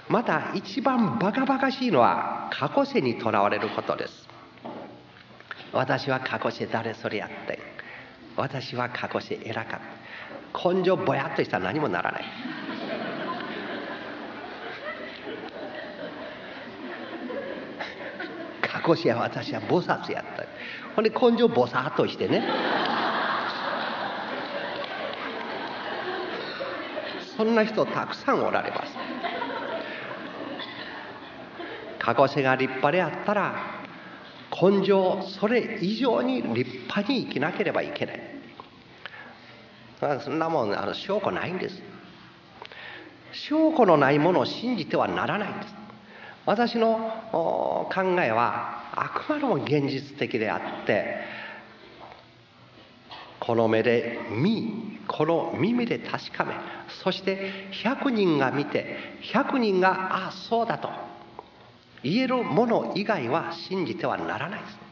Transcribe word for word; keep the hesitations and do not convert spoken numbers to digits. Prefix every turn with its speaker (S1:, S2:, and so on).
S1: また一番バカバカしいのは過去世にとらわれることです。私は過去世誰それやって、私は過去世偉かった、根性ぼやっとしたら何もならない。過去世は私は菩薩やった、ほんで根性ぼさっとしてね、そんな人たくさんおられます。過去世が立派であったら根性それ以上に立派に生きなければいけない。そんなもんあの証拠ないんです。証拠のないものを信じてはならないんです。私の考えはあくまでも現実的であって、この目で見、この耳で確かめ、そしてひゃくにんが見てひゃくにんがああそうだと言えるもの以外は信じてはならないです。